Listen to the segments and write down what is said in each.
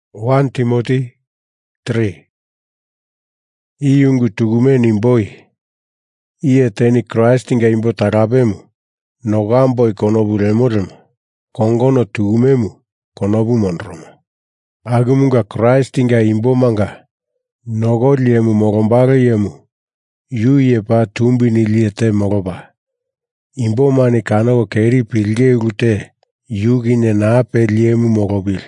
1 Timothy 3. Iyungu tugumeni mboi. Ieteni Christinga imbo tarabemu. Nogamboi konobulemo. Kongono tugumemu konobu monromo. Agumunga Christinga imbo manga. Nogoliemu mogombare yemu. Yuye pa tumbi niliete mogoba. Imbo mani kanogo keri pilge urute. Yugine naape liemu mogobil.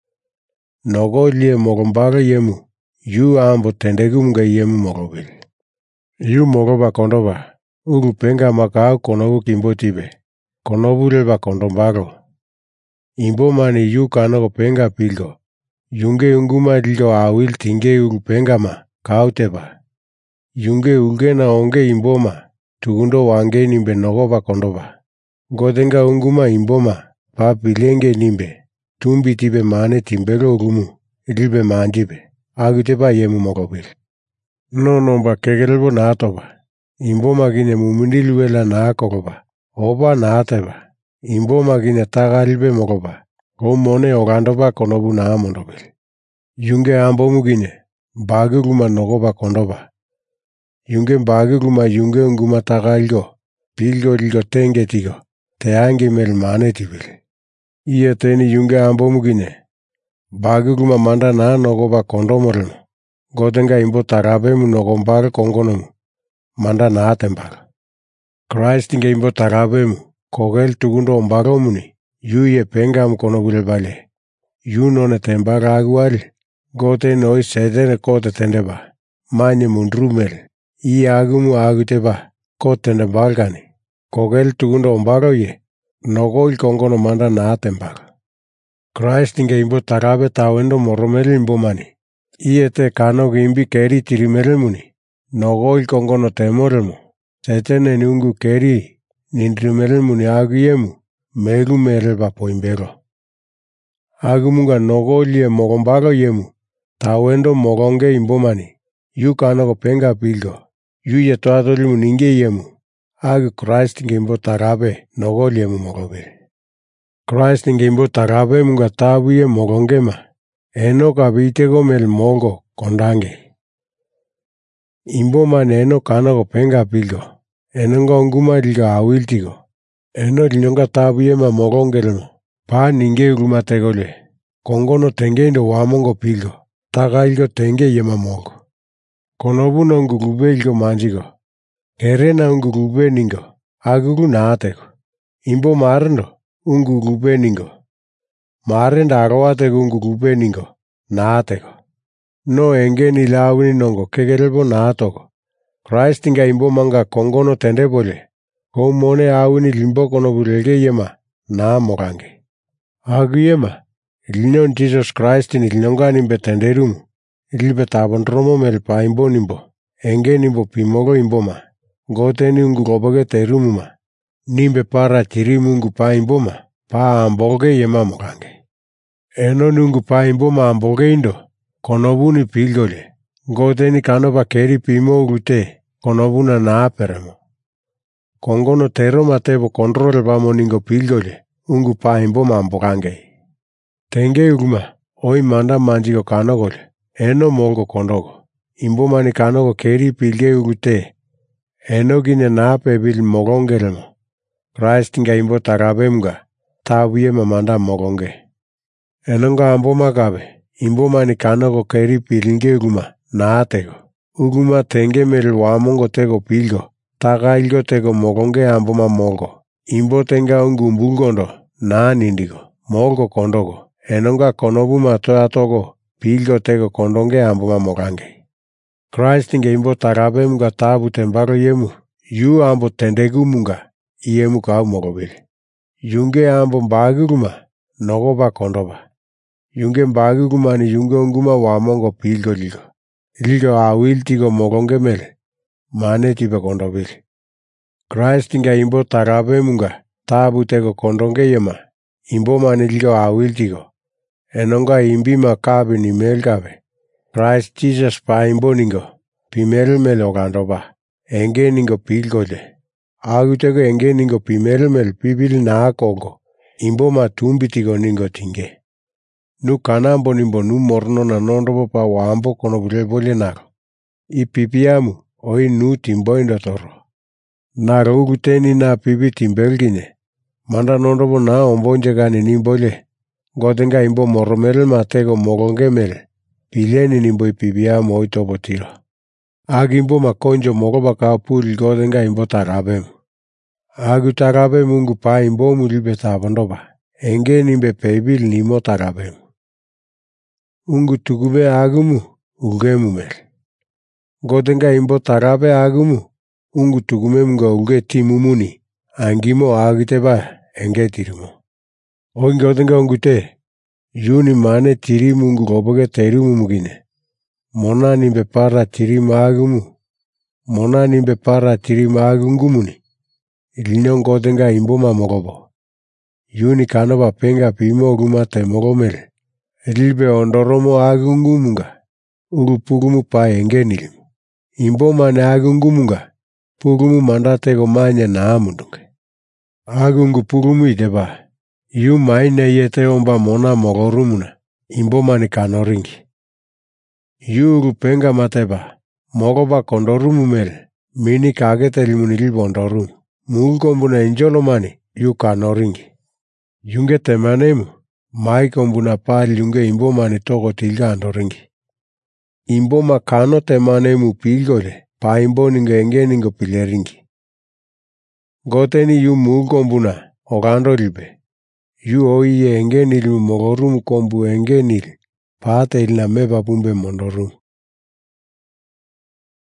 Nogolie mogombare yemu. Yu ambo tendegumunga yemu mogobil. Yu mogoba kondoba. Urupenga makao konobu kimbo tibe. Konobuleba kondombaro. Imbo mani yu kanogo penga pilgo. Yunge unguma ligo awil tinge urupenga ma kauteba. Yunge ugena onge imboma. Tugundo wange nimbe nogoba kondoba. Godenga unguma imboma. Pa pilenge nimbe. Tumbi tibe mane timbero urumu. Ilibe manjibe. Aguteba yemu mogobil. No nomba kegelbo naatoba. Imboma gine mumundiluela naakogoba. Oba naateba. Imboma gine tagalibe mogoba. Mone ogandoba konobu naamondobil. Yunge ambomu gine. Baguruma nogoba kondoba. Yunge baguruma yunge unguma tagalgo. Pilgo ligo tenge tigo. Teangi mel mane tibil. Iye teni yunge ambomu gine. Baguruma manda na nogoba kondomoremo. Godenga imbo tarabemu nogombare kongonomu. Manda naatembara. Christinga imbo tarabemu. Kogel tugundo ombaromuni. Yuye pengamu konobule bale. Yu none tembara aguari. Gote noi sedene kote tendeba. Manye mundrumel. I agumu aguteba. Kote nembalgani. Kogel tugundo ombaroye. Nogol kongono manda naatembara. Christinga imbo tarabe tawendo moromeli imbo mani. Iete kano gimbi keri tirimeremuni. Nogol kongono temoremo. Setene nungu keri nindrimeremuni aguyemu. Meru mereba poimbero. Agumunga nogolie mogombaro yemu. Tawendo mogonge imbo mani. Yu kano go penga pilgo. Yu yetuadolimu ninge yemu. Agu Christinga imbo tarabe nogoliemu mogobe. Christinga imbo tarabe munga tabuye mogongema. Eno kabitego mel mogo kondange. Imbo man eno kanogo penga pilgo. Enonga unguma liga awiltigo. Eno linonga tabuye ma mogongelemo. Pa ninge uruma tegole. Kongono tengendo wamongo pilgo. Tagalgo tenge yema mogo. Konobu no ngurube ilgo manjigo. Kerena ungurube ningo. Aguru naatego. Imbo marendo. Ungurube ningo. Marenda aroatego ungurube ningo. Naatego. No enge nilawini nongo kegelebo naatogo. Christinga imbo manga kongono tendebole. Mone awini limbo konobulege yema. Na morange. Agu yema. Ilinon Jesus Christ ni linonga nimbe tenderumu. Ilibe tabondromo melpa imbo nimbo. Enge nimbo pimogo imboma. Gote ni unguroboge terumuma. Nimbe para tirimungu pa imboma. Pa amboge yema morange. Eno nungu pa imboma amboge indo. Konobuni pilgole. Gote ni kanoba keri pimo urute. Konobuna naaperemo. Kongono tero matebo kontrole bamo ningo pilgole. Ungu pa imboma ambogange. Tenge uguma. Oi manda manjigo kanogole. Eno molgo kondogo. Imboma ni kanogo keri pilge urute. Eno gine naape bil mogongelemo. Christinga imbo tarabemunga. Tabuye mamanda mogonge. Enonga amboma gabe. Imboma ni kanogo keri pilinge uguma. Naatego. Uguma tenge mel wamongo tego pilgo. Tagalgo tego mogonge amboma molgo. Imbo tenga ungumbungondo. Na nindigo. Molgo kondogo. Enonga konobuma toatogo. Pilgo tego kondonge amboma mogange. Christinga imbo tarabemunga tabu tembaro yemu. Yu ambo tendegumunga. Yemu kau mogobile. Yunge ambo mbaguruma. Nogoba kondoba. Yunge mbaguruma ni yunge unguma wamongo pilgo ligo. Ligo awil tigo mogonge mele. Mane tibe kondobile. Christinga imbo tarabe munga. Tabu tego kondonge yema. Imbo mane ligo awil tigo. Enonga imbi makabe ni melgabe. Christ Jesus pa imbo ningo. Pimel mele ogandoba. Enge ningo pilgo de. Agutego enge ningo pimel mel pibil na kongo. Imbo matumbi tigo ningo tinge. Nu kanambo nimbo nu morno na nondobo pa wambo kono bulebole naro. I pipiamu oi nu timboindo toro. Naro uguteni na pipi timbelgine. Manda nondobo na ombonje gani nimbole. Godenga imbo moromel matego mogongemel. Pileni nimbo i pipiamu oi tobo tiro. Agimbo makonjo mogoba kapul godenga imbo tarabemu. Agu tarabemu ungu pa imbo mulibe tabandoba. Enge nimbe peibil nimo tarabemu. Ungu tugube agumu ugemu mel. Godenga imbo tarabe agumu ungu tugume mga uge timumuni. Angimo agiteba enge tirimo. Oin godenga ungu te. Yuni mane tirimu ungu goboge terumu mugine. Mona nimbe para tirimu agumu. Mona nimbe para tirimu agungumuni. Ilino godenga imbo mamogobo. Yuni kanoba penga pimo gumate mogomel. Rilbe ondoromo agungumunga. Uru pugumu pa enge nilimu. Imbo mane agungumunga. Pugumu mandatego manya na amundunge. Agungu pugumu ideba. Yu maine yete omba mona mogorumuna. Imbo mane kanoringi. Yu uru penga mateba. Mogoba kondorumu mel. Mini kagete limunilbo ondorumu. Mulkombuna injolo mani. Yu kanoringi. Yunge temanemu. Maikombuna pali yunge imbo mane togo tilga andoringi. Imbo makano temanemu pilgole. Pa imbo ninga enge ningo pileringi. Goteni yu mulkombuna. Ogando rilbe. Yu oiye enge nilu mogorumu kombu enge nil. Paate ilna meba pumbe mondorumu.